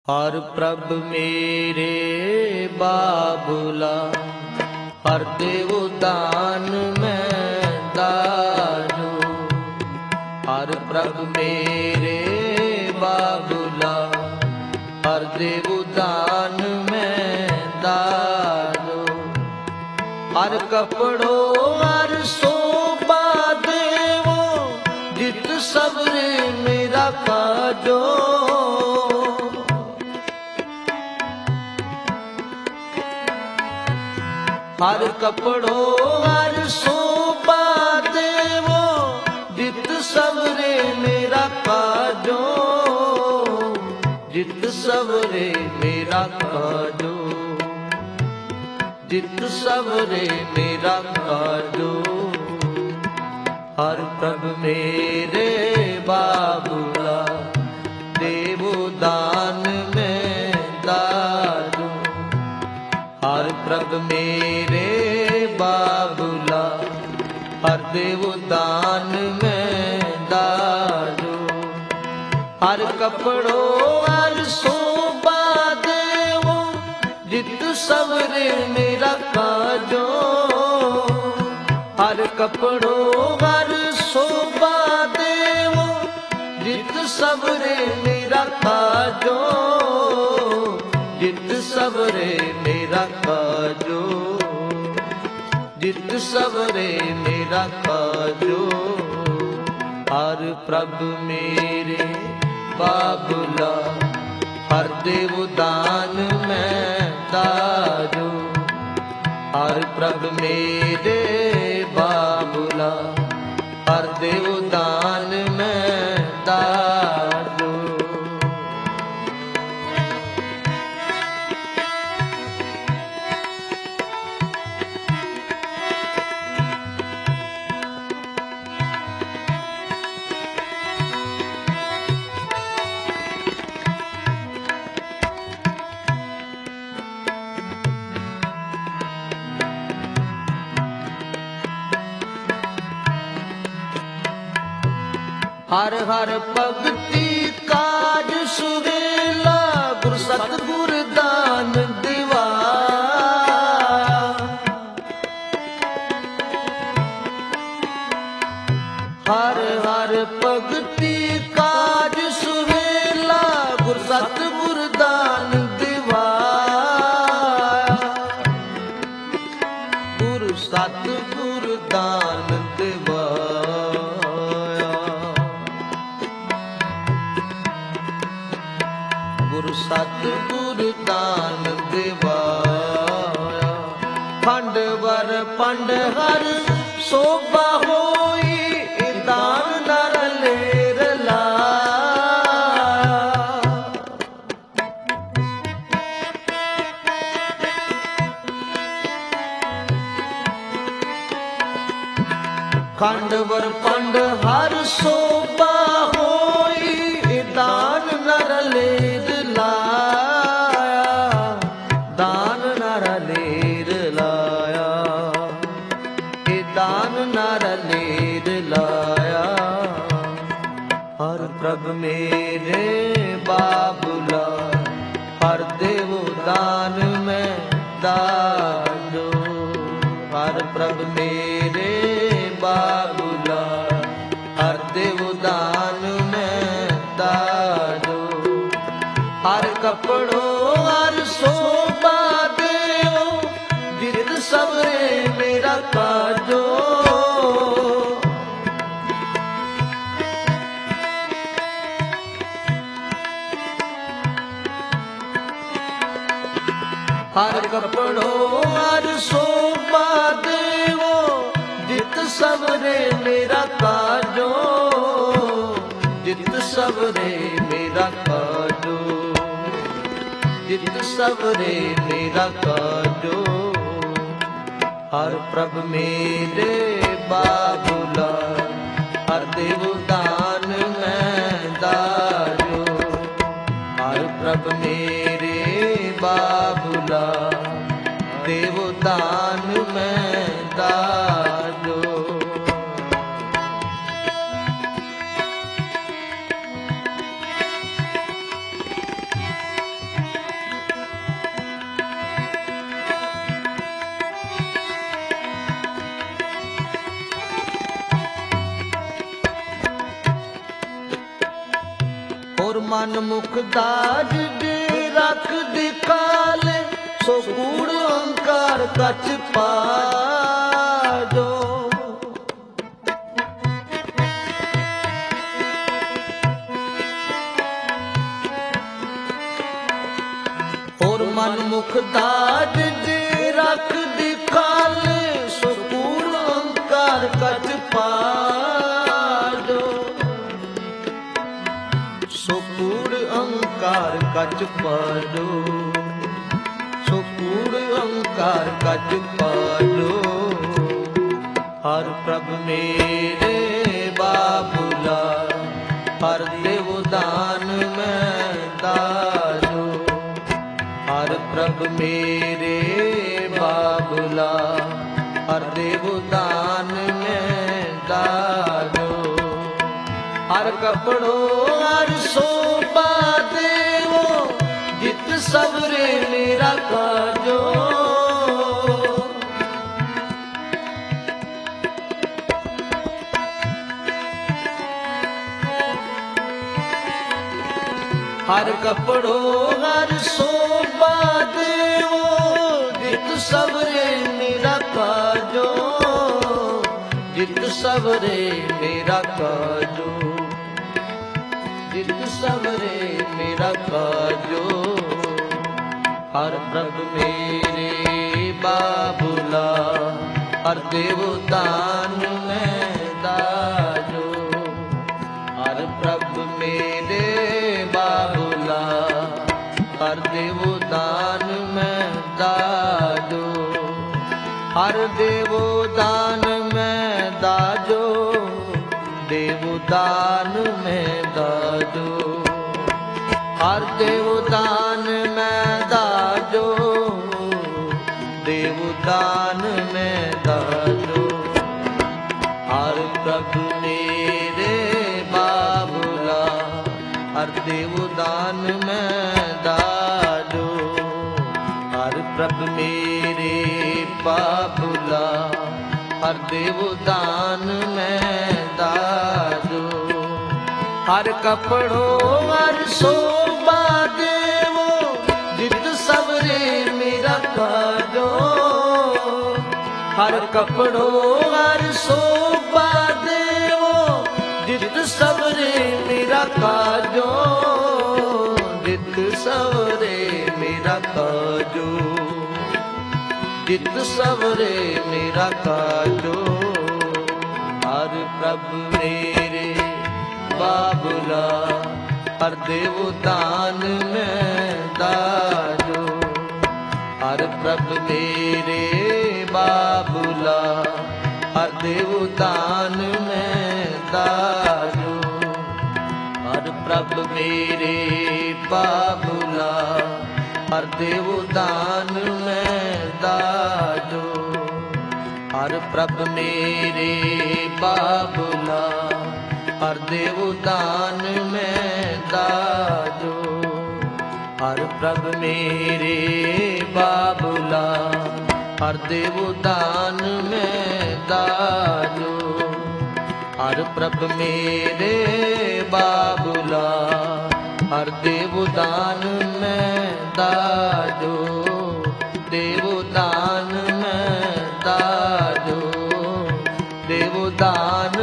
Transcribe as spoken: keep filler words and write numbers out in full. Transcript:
ਹਰ ਪ੍ਰਭ ਮੇਰੇ ਬਾਬੁਲਾ, ਹਰ ਦੇਵ ਦਾਨ ਮੈਂ ਦਾਰੂ। ਹਰ ਪ੍ਰਭ ਮੇਰੇ ਬਾਬੁਲਾ, ਹਰ ਦੇਵ ਦਾਨ ਮੈਂ ਦਾਰੂ। ਹਰ ਕਪੜੋ ਹਰ ਸੋਭਾ ਦੇਵੋ, ਜਿਤ ਸਬਰੇ ਮੇਰਾ ਕਾਜੋ। ਹਰ ਕਪੜੋ ਹਰ ਸੋਭਾ ਦੇਵੋ, ਜਿਤ ਸਬਰੇ ਮੇਰਾ ਕਾਜੋ। ਜਿਤ ਸਬਰੇ ਮੇਰਾ ਕਾਜੋ, ਜਿਤ ਸਬਰੇ ਮੇਰਾ ਕਾਜੋ। ਹਰ ਪ੍ਰਭ ਮੇਰੇ ਬਾਬੁਲਾ, ਦੇਵੋ ਦਾਨ ਮੈਂ ਦਾਰੂ। ਹਰ ਪ੍ਰਭ ਮੇਰੇ ਬਾਬੁਲਾ, ਹਰ ਦੇਵ ਦਾਨ ਮੈਂ ਦਾਰੂ। ਹਰ ਕਪੜੋ ਹਰ ਸੋਭਾ ਦੇਵੋ, ਜਿਤ ਸਬਰੇ ਮੇਰਾ ਕਾਜੋ। ਹਰ ਕਪੜੋ ਹਰ ਸੋਭਾ ਦੇਵੋ, ਜਿਤ ਸਬਰੇ ਮੇਰਾ ਕਾਜੋ। ਜਿਤ ਸਬਰੇ ਮੇਰਾ ਕਾਜੋ, ਜਿਤ ਸਬਰੇ ਮੇਰਾ ਕਾਜੋ। ਹਰ ਪ੍ਰਭ ਮੇਰੇ ਬਾਬੁਲਾ, ਹਰ ਦੇਵ ਦਾਨ ਮੈਂ ਦਾਰੂ। ਹਰ ਪ੍ਰਭ ਮੇਰੇ ਬਾਬੁਲਾ, ਹਰ ਦੇਵ ਦਾਨ ਮੈਂ ਦਾਰੂ। ਹਰ ਹਰ ਭਗਤੀ ਕਾਜ ਸੁਵੇਲਾ, ਗੁਰ ਸਤਿਗੁਰ ਦਾਨ ਦਿਵਾ। ਹਰ ਹਰ ਭਗਤੀ ਕਾਜ ਸੁਵੇਲਾ, ਗੁਰ ਸਤਿਗੁਰ ਦਾਨ ਦਿਵਾ। ਗੁਰ ਸਤਿਗੁਰ ਦਾਨ ਦਿਵਾ। ਗੁਰ ਸਤਿਗੁਰ ਦਾਨ ਦਿਵਾਇਆ। ਖੰਡ ਵਰ ਪੰਡ ਹਰ ਸੋਭਾ ਹੋਈ, ਦਾਨ ਨਰ ਲੇਰ ਲਾਇਆ। ਖੰਡ ਵਰ ਪੰਡ ਹਰ ਸੋਭਾ ਹੋਈ, ਦਾਨ ਨਰ ਲੇਰ ਲਾਇਆ। ਦਾਨ ਨਰ ਲੇਰ ਲਾਇਆ, ਇਹ ਦਾਨ ਨਰ ਲੇਰ ਲਾਇਆ। ਹਰ ਪ੍ਰਭ ਮੇਰੇ ਬਾਬੁਲਾ, ਹਰ ਦੇਵ ਦਾਨ ਮੈਂ ਦਾਰੂ। ਹਰ ਪ੍ਰਭ ਮੇਰੇ ਬਾਬੁਲਾ, ਹਰ ਦੇਵ ਦਾਨ ਮੈਂ ਦਾਰੂ। ਹਰ ਕਪੜੋ ਹਰ ਸੋਭਾ ਦੇਵੋ, ਜਿਤ ਸਬਰੇ ਮੇਰਾ ਕਾਜੋ। ਹਰ ਕਪੜੋ ਹਰ ਸੋਭਾ ਦੇਵੋ, ਜਿਤ ਸਬਰੇ ਮੇਰਾ ਕਾਜੋ। ਜਿਤ ਸਬਰੇ ਮੇਰਾ ਕਾਜੋ, ਜਿਤ ਸਬਰੇ ਮੇਰਾ ਕਾਜੋ। ਹਰ ਪ੍ਰਭ ਮੇਰੇ ਬਾਬੁਲਾ, ਹਰ ਦੇਵ ਦਾਨ ਮੈਂ ਦਾਰੂ। ਹਰ ਪ੍ਰਭ ਮੇਰੇ ਬਾਬੁਲਾ, ਦੇਵ ਦਾਨ ਮੈਂ ਦਾਰੂ। मन मुख दाज दे रख दिखाले, सो कूड़ अहंकार कछ पाजो। और मन मुख दाज दे रख दिखाले, सो कूड़ अहंकार कछ पाजो। सो कूड़ अहंकार कछ पाजो, सो कूड़ अहंकार कछ पाजो। हर प्रभ मेरे बाबुला, हर देव दान में दाजो। हर प्रभ मेरे बाबुला, हर देव दान में दाजो। हर कपड़ो हर शोभा देवो, जित सबरे मेरा काजो। हर कपड़ो हर शोभा देवो, जित सबरे मेरा काजो। जित सबरे मेरा काजो, जित सबरे मेरा काजो। हर प्रभ मेरे बाबुला, हर देव दान में दाजो। हर प्रभ मेरे बाबुला, हर देव दान में दाजो। हर देव दान में दाजो, देव दान में दाजो। हर देव दान में दाजो, देव दान में दाजो। हर प्रभ मेरे बाबुला, हर देव दान में दाजो। हर प्रभ मेरे बाबुला, हर देव दान में दाजो। हर कपड़ो हर शोभा देवो, जित सबरे मेरा काजो। हर कपड़ो हर शोभा देवो, जित सबरे मेरा काजो। जित सबरे मेरा काजो, जित सबरे मेरा काजो। हर प्रभ मेरे बाबुला, हर देव दान में दाजो। हर प्रभ मेरे बाबुला, हर देव दान में दाजो। हर प्रभ मेरे बाबुला, हर देव दान में दाजो। हर प्रभ मेरे बाबुला, हर देव दान में दाजो। हर प्रभ मेरे बाबुला, हर देव दान में दाजो। हर प्रभ मेरे बाबुला, हर देव दान में दाजो। देव दान में दाजो, देव दान